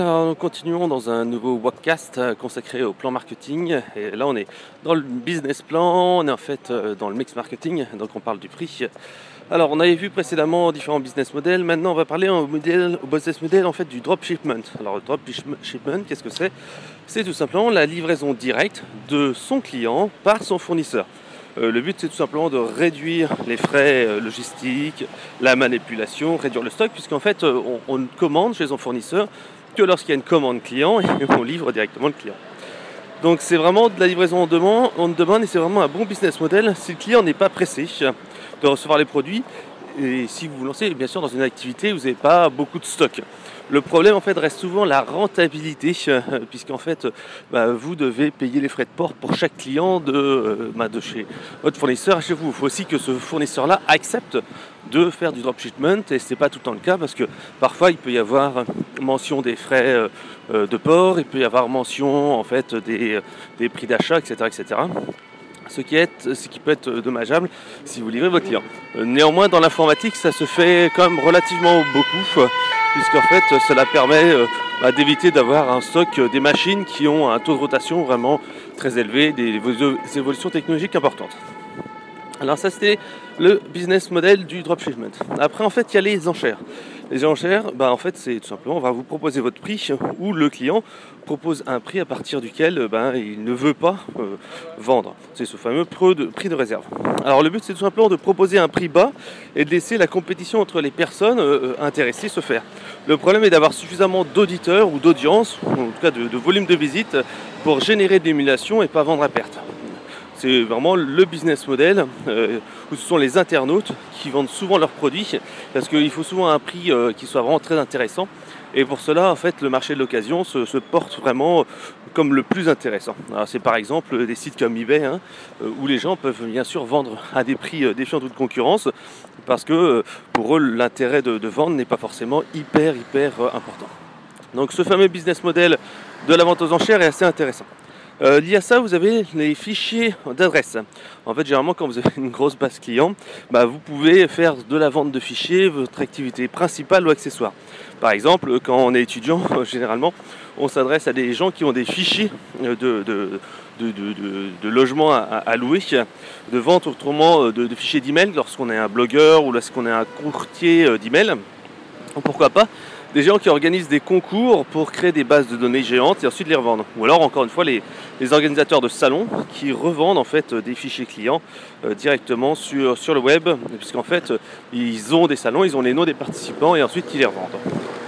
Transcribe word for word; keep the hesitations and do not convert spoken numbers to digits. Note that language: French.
Alors, nous continuons dans un nouveau webcast euh, consacré au plan marketing. Et là, on est dans le business plan, on est en fait euh, dans le mix marketing, donc on parle du prix. Alors, on avait vu précédemment différents business models. Maintenant, on va parler au, modèle, au business model en fait du dropshipment. Alors, le dropshipment, qu'est-ce que c'est? C'est tout simplement la livraison directe de son client par son fournisseur. Euh, le but, c'est tout simplement de réduire les frais euh, logistiques, la manipulation, réduire le stock, puisqu'en fait, euh, on, on commande chez son fournisseur que lorsqu'il y a une commande client et on livre directement le client. Donc c'est vraiment de la livraison en demande, on demande et c'est vraiment un bon business model si le client n'est pas pressé de recevoir les produits et si vous vous lancez bien sûr dans une activité où vous n'avez pas beaucoup de stock. Le problème en fait reste souvent la rentabilité puisqu'en fait bah, vous devez payer les frais de port pour chaque client de, euh, bah, de chez votre fournisseur et chez vous. Il faut aussi que ce fournisseur là accepte de faire du dropshipment et ce n'est pas tout le temps le cas parce que parfois il peut y avoir mention des frais euh, de port, il peut y avoir mention en fait des, des prix d'achat, et cetera, et cetera. Ce qui, est, ce qui peut être dommageable si vous livrez votre client. Néanmoins, dans l'informatique, ça se fait quand même relativement beaucoup, puisqu'en fait, cela permet euh, bah, d'éviter d'avoir un stock euh, des machines qui ont un taux de rotation vraiment très élevé, des, des évolutions technologiques importantes. Alors ça, c'était le business model du dropshipment. Après, en fait, il y a les enchères. Les enchères, bah, en fait, c'est tout simplement, on va vous proposer votre prix, ou le client propose un prix à partir duquel bah, il ne veut pas euh, vendre. C'est ce fameux prix de, prix de réserve. Alors le but, c'est tout simplement de proposer un prix bas et de laisser la compétition entre les personnes euh, intéressées se faire. Le problème est d'avoir suffisamment d'auditeurs ou d'audience, ou en tout cas de, de volume de visite, pour générer de l'émulation et pas vendre à perte. C'est vraiment le business model euh, où ce sont les internautes qui vendent souvent leurs produits parce qu'il faut souvent un prix euh, qui soit vraiment très intéressant. Et pour cela, en fait, le marché de l'occasion se, se porte vraiment comme le plus intéressant. Alors, c'est par exemple des sites comme eBay hein, où les gens peuvent bien sûr vendre à des prix défiant toute concurrence parce que pour eux, l'intérêt de, de vendre n'est pas forcément hyper, hyper important. Donc ce fameux business model de la vente aux enchères est assez intéressant. Euh, lié à ça, vous avez les fichiers d'adresse. En fait, généralement, quand vous avez une grosse base client, bah, vous pouvez faire de la vente de fichiers votre activité principale ou accessoire. Par exemple, quand on est étudiant, généralement, on s'adresse à des gens qui ont des fichiers de, de, de, de, de, de logement à, à louer, de vente autrement de, de fichiers d'email lorsqu'on est un blogueur ou lorsqu'on est un courtier d'email. Pourquoi pas des gens qui organisent des concours pour créer des bases de données géantes et ensuite les revendre. Ou alors, encore une fois, les, les organisateurs de salons qui revendent en fait des fichiers clients euh, directement sur, sur le web, puisqu'en fait, ils ont des salons, ils ont les noms des participants et ensuite ils les revendent.